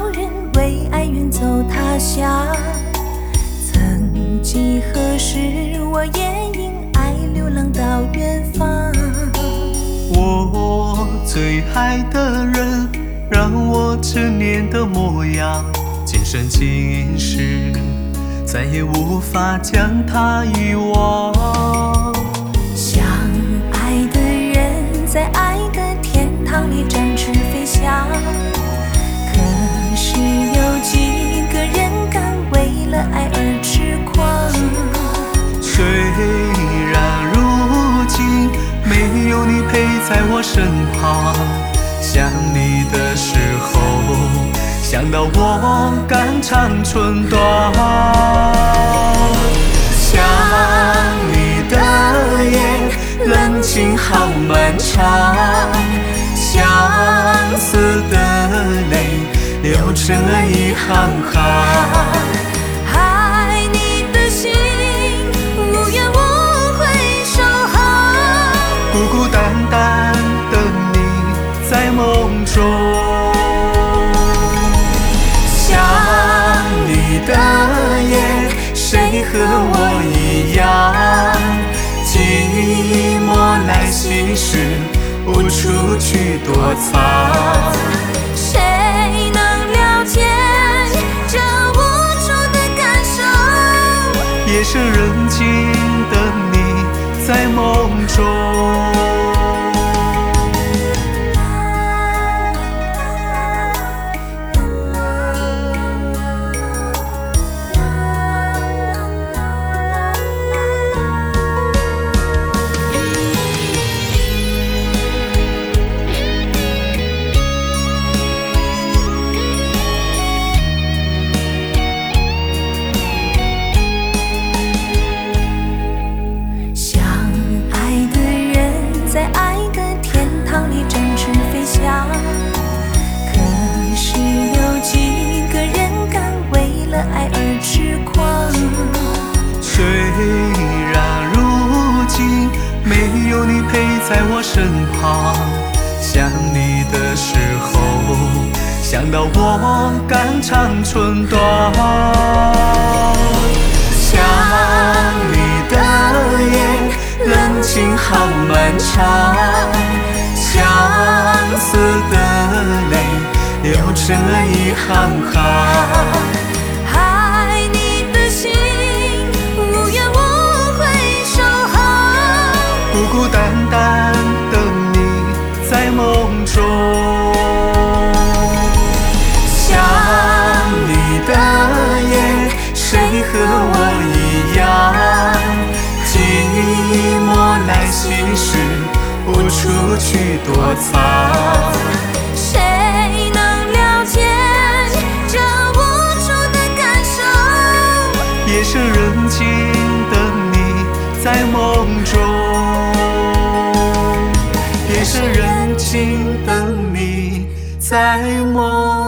人为爱远走他乡。曾几何时，我也因爱流浪到远方。 我最爱的人，让我执念的模样，今生今世再也无法将他遗忘。 相爱的人在爱的天堂里展翅飞翔，可是有几个人敢为了爱而痴狂？ 虽然如今没有你陪在我身旁，想你的时候，想到我肝肠寸断。想你的夜，冷清好漫长，相思的泪流成了一行行。 爱你的心，无怨无悔守候， 孤孤单单等你在梦中。想你的夜，谁和我一样？寂寞来袭时，无处去躲藏。 谁能了解这无助的感受？ 夜深人静等你在梦中。 在爱的天堂里展翅飞翔，可是有几个人敢为了爱而痴狂？ 虽然如今没有你陪在我身旁，想你的时候，想到我肝肠寸断。想你的夜，冷清好漫长，相思的泪流成了一行行。 爱你的心，无怨无悔守候， 孤孤单单等你在梦中。想你的夜，谁和我一样？寂寞来袭时，无处去躲藏。 谁能了解这无助的感受？ 夜深人静等你在梦中。夜深人静等你在梦中。